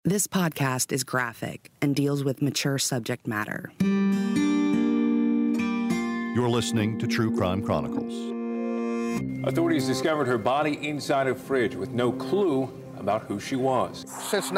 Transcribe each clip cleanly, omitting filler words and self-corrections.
This podcast is graphic and deals with mature subject matter. You're listening to True Crime Chronicles. Authorities discovered her body inside a fridge with no clue about who she was. Since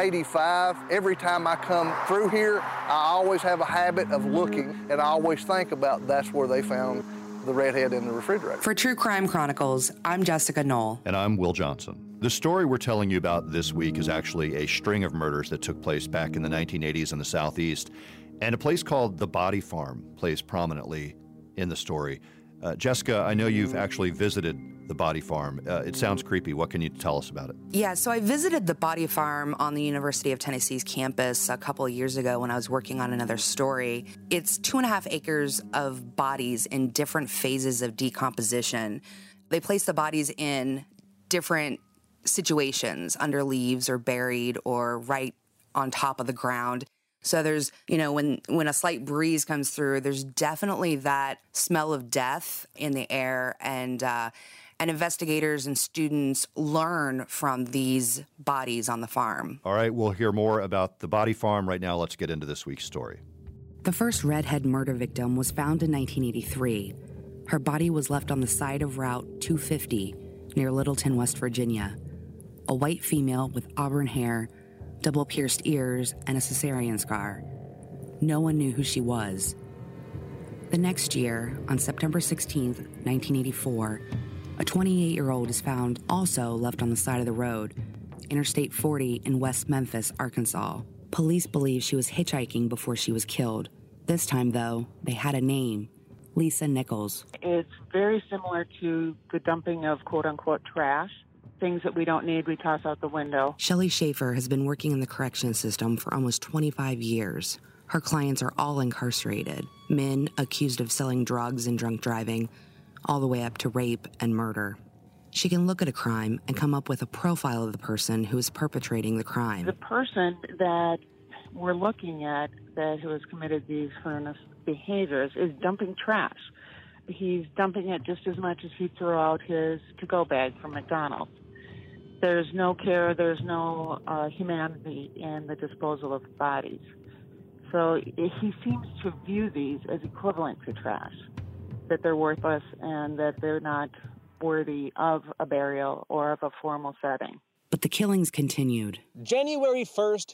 1985, every time I come through here, I always have a habit of looking, and I always think about that's where they found the redhead in the refrigerator. For True Crime Chronicles, I'm Jessica Knoll. And I'm Will Johnson. The story we're telling you about this week is actually a string of murders that took place back in the 1980s in the Southeast, and a place called the Body Farm plays prominently in the story. Jessica, I know you've actually visited the Body Farm. It sounds creepy. What can you tell us about it? Yeah, so I visited the Body Farm on the University of Tennessee's campus a couple of years ago when I was working on another story. It's 2.5 acres of bodies in different phases of decomposition. They place the bodies in different situations, under leaves or buried or right on top of the ground. So there's, when a slight breeze comes through, there's definitely that smell of death in the air, and investigators and students learn from these bodies on the farm. All right, we'll hear more about the Body Farm right now. Let's get into this week's story. The first redhead murder victim was found in 1983. Her body was left on the side of Route 250 near Littleton, West Virginia. A white female with auburn hair, double-pierced ears, and a cesarean scar. No one knew who she was. The next year, on September 16th, 1984, a 28-year-old is found also left on the side of the road, Interstate 40 in West Memphis, Arkansas. Police believe she was hitchhiking before she was killed. This time, though, they had a name, Lisa Nichols. It's very similar to the dumping of quote-unquote trash. Things that we don't need, we toss out the window. Shelley Schaefer has been working in the correction system for almost 25 years. Her clients are all incarcerated, men accused of selling drugs and drunk driving, all the way up to rape and murder. She can look at a crime and come up with a profile of the person who is perpetrating the crime. The person that we're looking at who has committed these heinous behaviors is dumping trash. He's dumping it just as much as he'd throw out his to-go bag from McDonald's. There's no care, there's no humanity in the disposal of bodies. So he seems to view these as equivalent to trash, that they're worthless and that they're not worthy of a burial or of a formal setting. But the killings continued. January 1st,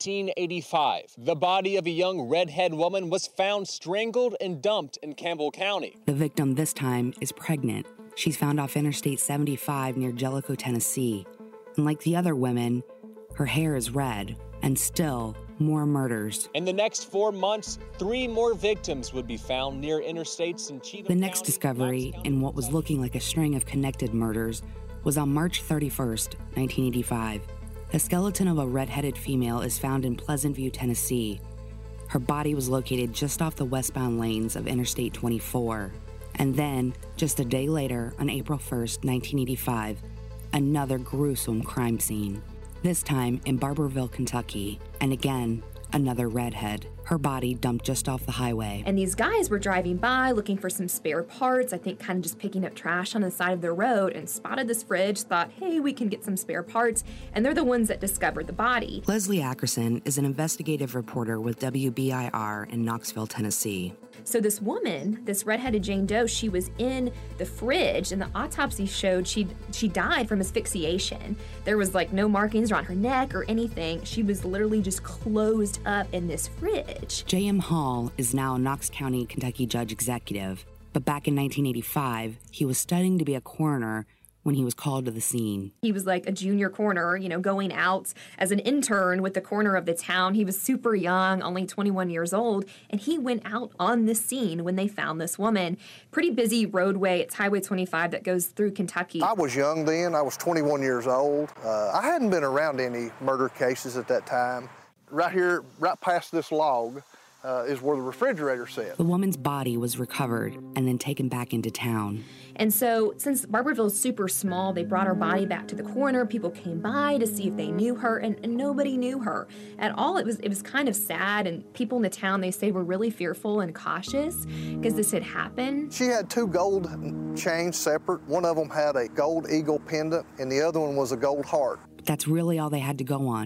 1985, the body of a young redhead woman was found strangled and dumped in Campbell County. The victim this time is pregnant. She's found off Interstate 75 near Jellicoe, Tennessee. And like the other women, her hair is red. And still, more murders. In the next 4 months, 3 more victims would be found near interstates in Cheatham The next County, discovery in what was looking like a string of connected murders was on March 31st, 1985. The skeleton of a red-headed female is found in Pleasant View, Tennessee. Her body was located just off the westbound lanes of Interstate 24. And then, just a day later, on April 1st, 1985, another gruesome crime scene. This time in Barberville, Kentucky. And again, another redhead. Her body dumped just off the highway. And these guys were driving by looking for some spare parts, I think kind of just picking up trash on the side of the road, and spotted this fridge, thought, hey, we can get some spare parts, and they're the ones that discovered the body. Leslie Ackerson is an investigative reporter with WBIR in Knoxville, Tennessee. So this woman, this redheaded Jane Doe, she was in the fridge, and the autopsy showed she died from asphyxiation. There was like no markings around her neck or anything. She was literally just closed up in this fridge. J.M. Hall is now a Knox County, Kentucky judge executive, but back in 1985, he was studying to be a coroner when he was called to the scene. He was like a junior coroner, going out as an intern with the coroner of the town. He was super young, only 21 years old, and he went out on the scene when they found this woman. Pretty busy roadway. It's Highway 25 that goes through Kentucky. I was young then. I was 21 years old. I hadn't been around any murder cases at that time. Right here, right past this log, is where the refrigerator sat. The woman's body was recovered and then taken back into town. And so, since Barberville is super small, they brought her body back to the coroner. People came by to see if they knew her, and nobody knew her at all. It was kind of sad, and people in the town, they say, were really fearful and cautious because this had happened. She had 2 gold chains separate. One of them had a gold eagle pendant, and the other one was a gold heart. That's really all they had to go on.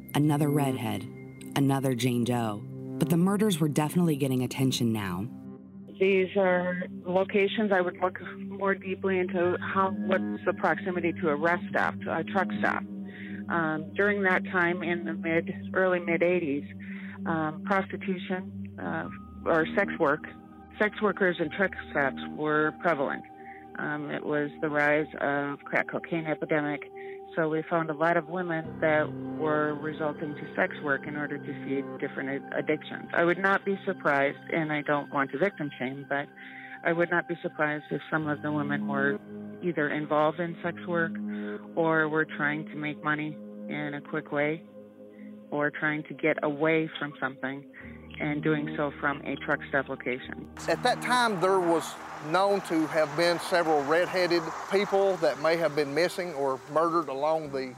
another redhead, another Jane Doe. But the murders were definitely getting attention now. These are locations I would look more deeply into what's the proximity to a rest stop, a truck stop. During that time in the early mid-'80s, prostitution or sex workers and truck stops were prevalent. It was the rise of crack cocaine epidemic. So we found a lot of women that were resulting to sex work in order to feed different addictions. I would not be surprised, and I don't want to victim shame, but I would not be surprised if some of the women were either involved in sex work or were trying to make money in a quick way or trying to get away from something and doing so from a truck stop location. At that time, there was known to have been several red-headed people that may have been missing or murdered along the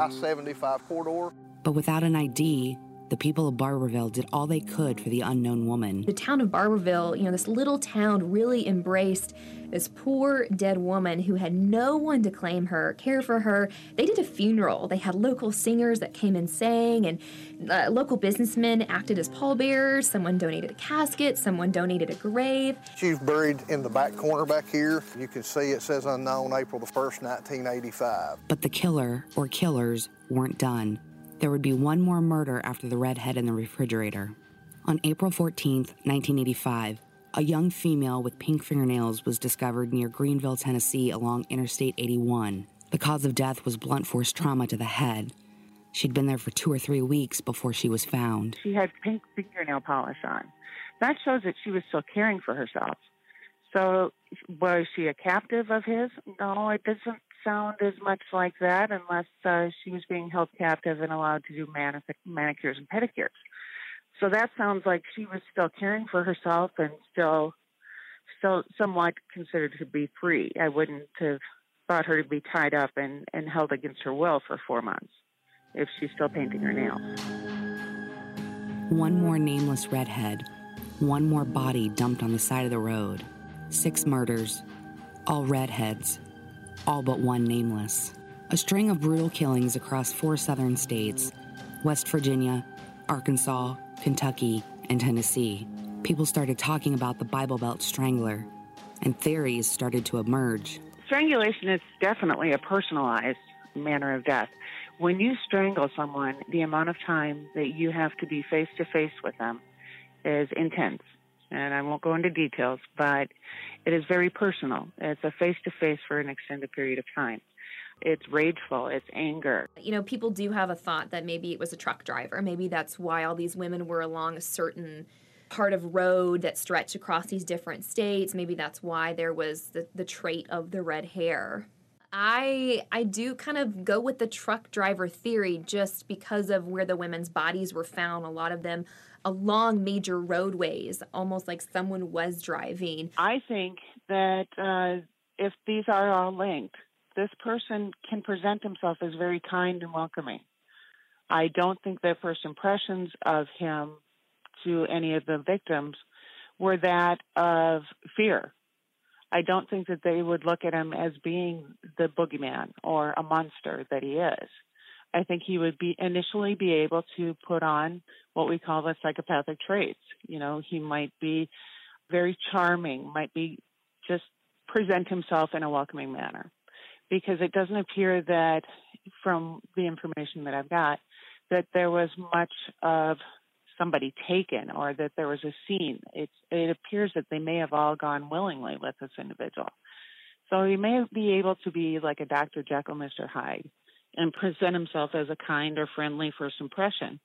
I-75 corridor. But without an ID, the people of Barbourville did all they could for the unknown woman. The town of Barbourville, this little town really embraced this poor dead woman who had no one to claim her, care for her. They did a funeral. They had local singers that came and sang, and local businessmen acted as pallbearers. Someone donated a casket. Someone donated a grave. She's buried in the back corner back here. You can see it says unknown, April the 1st, 1985. But the killer, or killers, weren't done. There would be one more murder after the redhead in the refrigerator. On April 14th, 1985, a young female with pink fingernails was discovered near Greenville, Tennessee, along Interstate 81. The cause of death was blunt force trauma to the head. She'd been there for 2 or 3 weeks before she was found. She had pink fingernail polish on. That shows that she was still caring for herself. So was she a captive of his? No, it doesn't sound as much like that unless she was being held captive and allowed to do manicures and pedicures. So that sounds like she was still caring for herself and still somewhat considered to be free. I wouldn't have thought her to be tied up and held against her will for 4 months if she's still painting her nails. One more nameless redhead, one more body dumped on the side of the road. 6 murders, all redheads, all but one nameless. A string of brutal killings across 4 southern states, West Virginia, Arkansas, Kentucky, and Tennessee. People started talking about the Bible Belt Strangler, and theories started to emerge. Strangulation is definitely a personalized manner of death. When you strangle someone, the amount of time that you have to be face-to-face with them is intense. And I won't go into details, but it is very personal. It's a face-to-face for an extended period of time. It's rageful. It's anger. People do have a thought that maybe it was a truck driver. Maybe that's why all these women were along a certain part of road that stretched across these different states. Maybe that's why there was the trait of the red hair. I do kind of go with the truck driver theory just because of where the women's bodies were found, a lot of them along major roadways, almost like someone was driving. I think that if these are all linked, this person can present himself as very kind and welcoming. I don't think their first impressions of him to any of the victims were that of fear. I don't think that they would look at him as being the boogeyman or a monster that he is. I think he would initially be able to put on what we call the psychopathic traits. He might be very charming, might be just present himself in a welcoming manner. Because it doesn't appear that, from the information that I've got, that there was much of somebody taken or that there was a scene. It appears that they may have all gone willingly with this individual. So he may be able to be like a Dr. Jekyll, Mr. Hyde, and present himself as a kind or friendly first impression.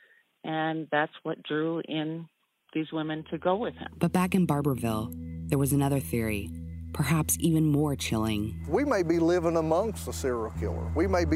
And that's what drew in these women to go with him. But back in Barbourville, there was another theory, perhaps even more chilling. We may be living amongst a serial killer.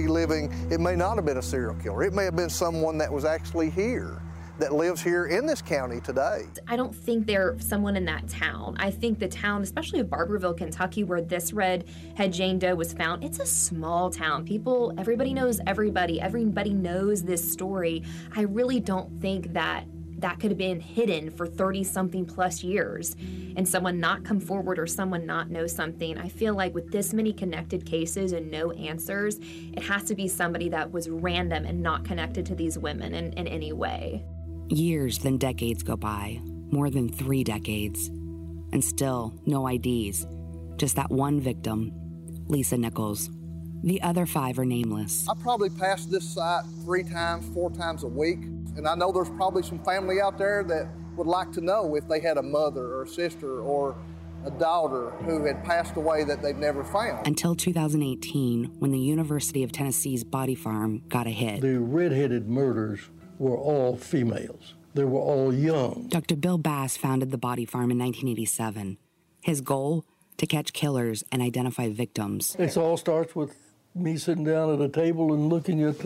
It may not have been a serial killer. It may have been someone that was actually here, that lives here in this county today. I don't think they're someone in that town. I think the town, especially of Barbourville, Kentucky, where this redhead Jane Doe was found, it's a small town. Everybody knows everybody. Everybody knows this story. I really don't think that that could have been hidden for 30-something plus years and someone not come forward or someone not know something. I feel like with this many connected cases and no answers, it has to be somebody that was random and not connected to these women in any way. Years, then decades go by, more than 3 decades, and still no IDs, just that one victim, Lisa Nichols. The other 5 are nameless. I probably pass this site 3 times, 4 times a week, and I know there's probably some family out there that would like to know if they had a mother or a sister or a daughter who had passed away that they've never found. Until 2018, when the University of Tennessee's Body Farm got a hit. The redheaded murders were all females. They were all young. Dr. Bill Bass founded the Body Farm in 1987. His goal? To catch killers and identify victims. It all starts with me sitting down at a table and looking at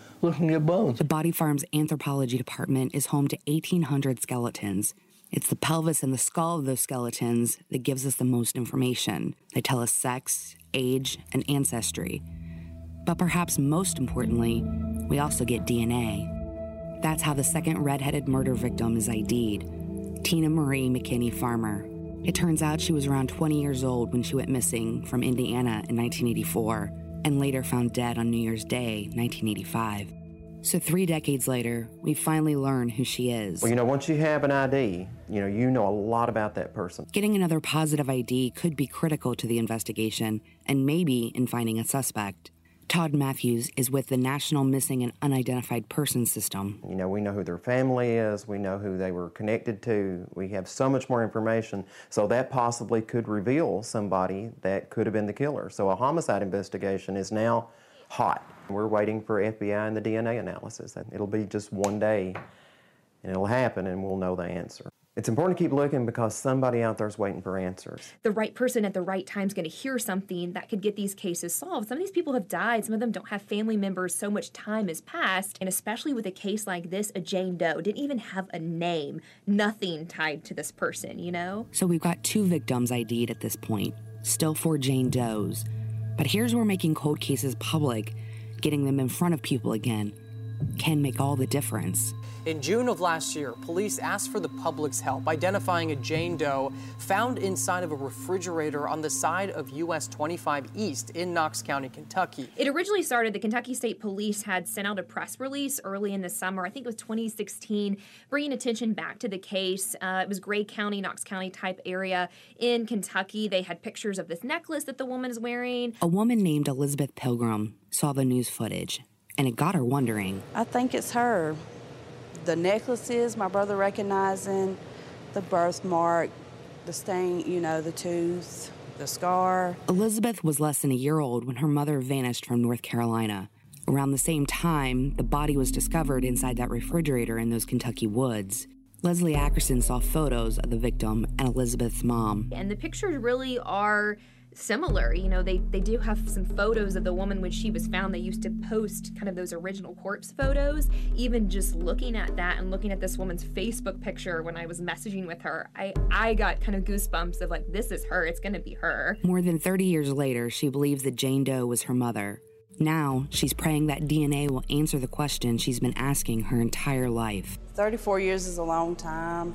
bones. The Body Farm's anthropology department is home to 1,800 skeletons. It's the pelvis and the skull of those skeletons that gives us the most information. They tell us sex, age, and ancestry. But perhaps most importantly, we also get DNA. That's how the second redheaded murder victim is ID'd, Tina Marie McKinney Farmer. It turns out she was around 20 years old when she went missing from Indiana in 1984 and later found dead on New Year's Day, 1985. So 3 decades later, we finally learn who she is. Well, once you have an ID, you know a lot about that person. Getting another positive ID could be critical to the investigation and maybe in finding a suspect. Todd Matthews is with the National Missing and Unidentified Persons System. We know who their family is, we know who they were connected to, we have so much more information, so that possibly could reveal somebody that could have been the killer. So a homicide investigation is now hot. We're waiting for FBI and the DNA analysis. It'll be just one day, and it'll happen, and we'll know the answer. It's important to keep looking because somebody out there is waiting for answers. The right person at the right time is going to hear something that could get these cases solved. Some of these people have died. Some of them don't have family members. So much time has passed. And especially with a case like this, a Jane Doe didn't even have a name. Nothing tied to this person, So we've got 2 victims ID'd at this point. Still 4 Jane Does. But here's where making cold cases public, getting them in front of people again, can make all the difference. In June of last year, police asked for the public's help identifying a Jane Doe found inside of a refrigerator on the side of US 25 East in Knox County, Kentucky. It originally started, the Kentucky State Police had sent out a press release early in the summer, I think it was 2016, bringing attention back to the case. It was Gray County, Knox County type area in Kentucky. They had pictures of this necklace that the woman is wearing. A woman named Elizabeth Pilgrim saw the news footage, and it got her wondering. I think it's her. The necklaces, my brother recognizing, the birthmark, the stain, the tooth, the scar. Elizabeth was less than a year old when her mother vanished from North Carolina. Around the same time, the body was discovered inside that refrigerator in those Kentucky woods. Leslie Ackerson saw photos of the victim and Elizabeth's mom. And the pictures really are similar. They do have some photos of the woman when she was found. They used to post kind of those original corpse photos. Even just looking at that and looking at this woman's Facebook picture when I was messaging with her, I got kind of goosebumps of like, this is her, it's gonna be her. More than 30 years later, she believes that Jane Doe was her mother. Now, she's praying that DNA will answer the question she's been asking her entire life. 34 years is a long time.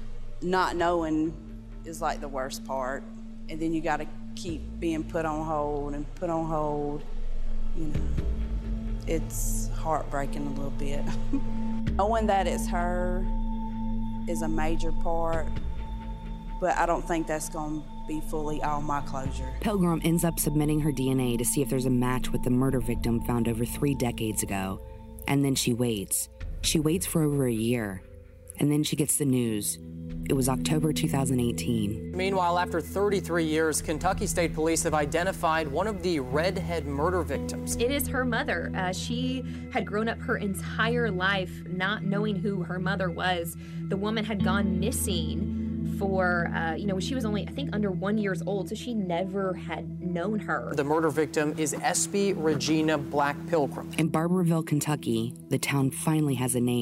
Not knowing is like the worst part. And then you gotta keep being put on hold and put on hold. It's heartbreaking a little bit. Knowing that it's her is a major part, but I don't think that's gonna be fully all my closure. Pilgrim ends up submitting her DNA to see if there's a match with the murder victim found over 3 decades ago. And then she waits. She waits for over a year. And then she gets the news. It was October 2018. Meanwhile, after 33 years, Kentucky State Police have identified one of the redhead murder victims. It is her mother. She had grown up her entire life not knowing who her mother was. The woman had gone missing for, when she was only, I think, under 1 year old, so she never had known her. The murder victim is Espy Regina Black Pilgrim. In Barberville, Kentucky, the town finally has a name.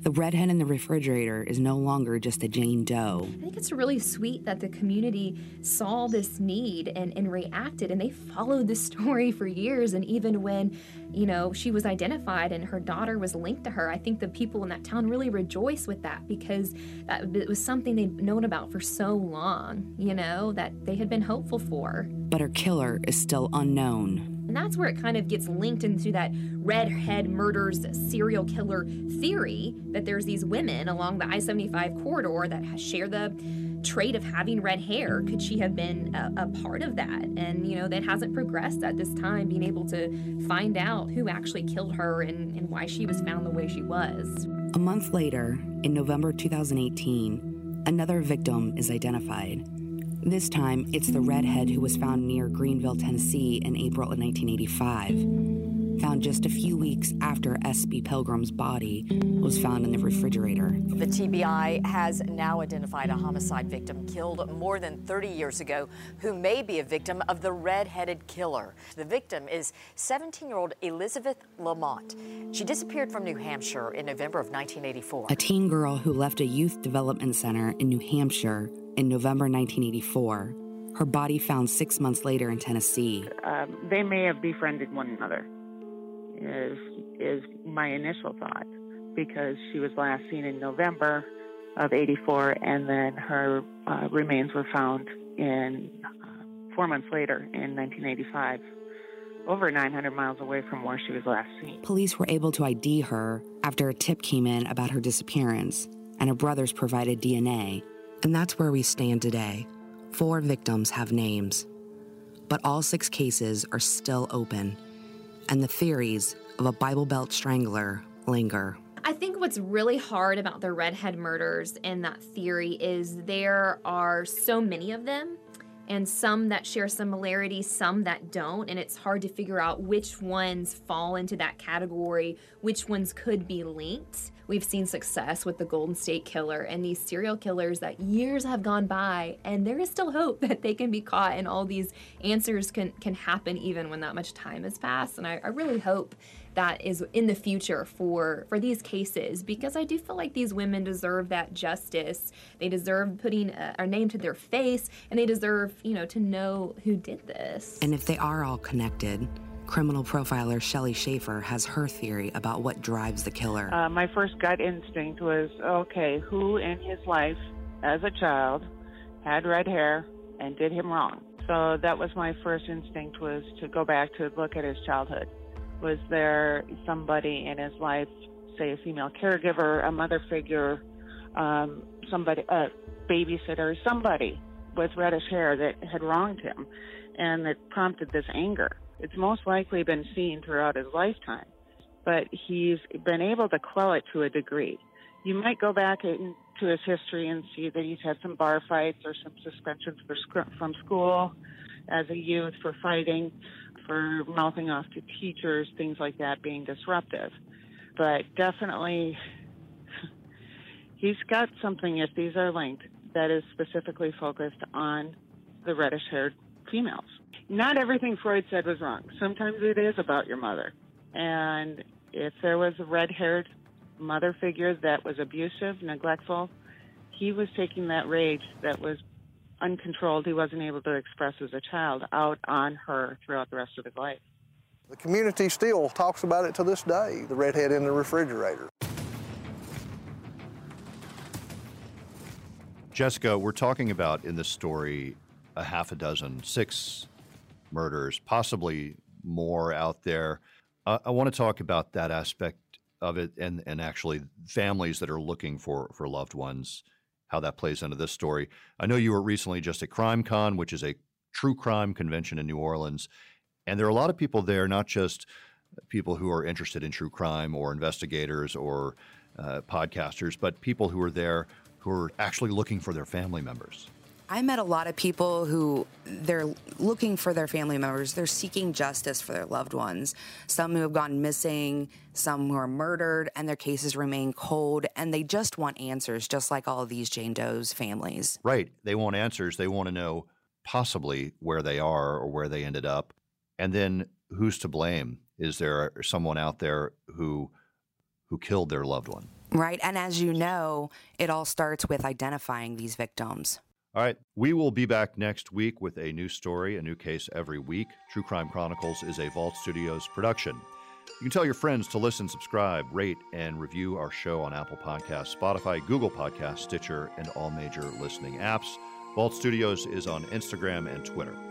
The redhead in the refrigerator is no longer just a Jane Doe. I think it's really sweet that the community saw this need and reacted, and they followed this story for years. And even when, she was identified and her daughter was linked to her, I think the people in that town really rejoiced with that, because it was something they'd known about for so long, that they had been hopeful for. But her killer is still unknown. And that's where it kind of gets linked into that redhead murders serial killer theory, that there's these women along the I-75 corridor that share the trait of having red hair. Could she have been a part of that? And, that hasn't progressed at this time, being able to find out who actually killed her and why she was found the way she was. A month later, in November 2018, another victim is identified. This time, it's the redhead who was found near Greenville, Tennessee in April of 1985, found just a few weeks after S.B. Pilgrim's body was found in the refrigerator. The TBI has now identified a homicide victim killed more than 30 years ago who may be a victim of the red-headed killer. The victim is 17-year-old Elizabeth Lamont. She disappeared from New Hampshire in November of 1984. A teen girl who left a youth development center in New Hampshire in November 1984. Her body found 6 months later in Tennessee. They may have befriended one another, is my initial thought, because she was last seen in November of 84, and then her remains were found in 4 months later in 1985, over 900 miles away from where she was last seen. Police were able to ID her after a tip came in about her disappearance, and her brothers provided DNA. And that's where we stand today. 4 victims have names, but all 6 cases are still open, and the theories of a Bible Belt strangler linger. I think what's really hard about the redhead murders and that theory is there are so many of them, and some that share similarities, some that don't, and it's hard to figure out which ones fall into that category, which ones could be linked. We've seen success with the Golden State Killer and these serial killers that years have gone by, and there is still hope that they can be caught and all these answers can happen even when that much time has passed. And I really hope that is in the future for these cases, because I do feel like these women deserve that justice. They deserve putting a name to their face, and they deserve, to know who did this. And if they are all connected, criminal profiler Shelley Schaefer has her theory about what drives the killer. My first gut instinct was, okay, who in his life as a child had red hair and did him wrong? So that was my first instinct, was to go back to look at his childhood. Was there somebody in his life, say a female caregiver, a mother figure, somebody, a babysitter, somebody with reddish hair that had wronged him and that prompted this anger? It's most likely been seen throughout his lifetime, but he's been able to quell it to a degree. You might go back into his history and see that he's had some bar fights or some suspensions from school as a youth for fighting, for mouthing off to teachers, things like that, being disruptive. But definitely, he's got something, if these are linked, that is specifically focused on the reddish-haired females. Not everything Freud said was wrong. Sometimes it is about your mother. And if there was a red-haired mother figure that was abusive, neglectful, he was taking that rage that was uncontrolled, he wasn't able to express as a child, out on her throughout the rest of his life. The community still talks about it to this day, the redhead in the refrigerator. Jessica, we're talking about in this story a 6 murders, possibly more out there. I want to talk about that aspect of it and actually families that are looking for loved ones, how that plays into this story. I know you were recently just at CrimeCon, which is a true crime convention in New Orleans, and there are a lot of people there, not just people who are interested in true crime or investigators or podcasters, but people who are there who are actually looking for their family members. I met a lot of people who they're looking for their family members. They're seeking justice for their loved ones. Some who have gone missing, some who are murdered, and their cases remain cold, and they just want answers, just like all of these Jane Doe's families. Right. They want answers. They want to know possibly where they are or where they ended up. And then who's to blame? Is there someone out there who killed their loved one? Right. And as you know, it all starts with identifying these victims. All right. We will be back next week with a new story, a new case every week. True Crime Chronicles is a Vault Studios production. You can tell your friends to listen, subscribe, rate, and review our show on Apple Podcasts, Spotify, Google Podcasts, Stitcher, and all major listening apps. Vault Studios is on Instagram and Twitter.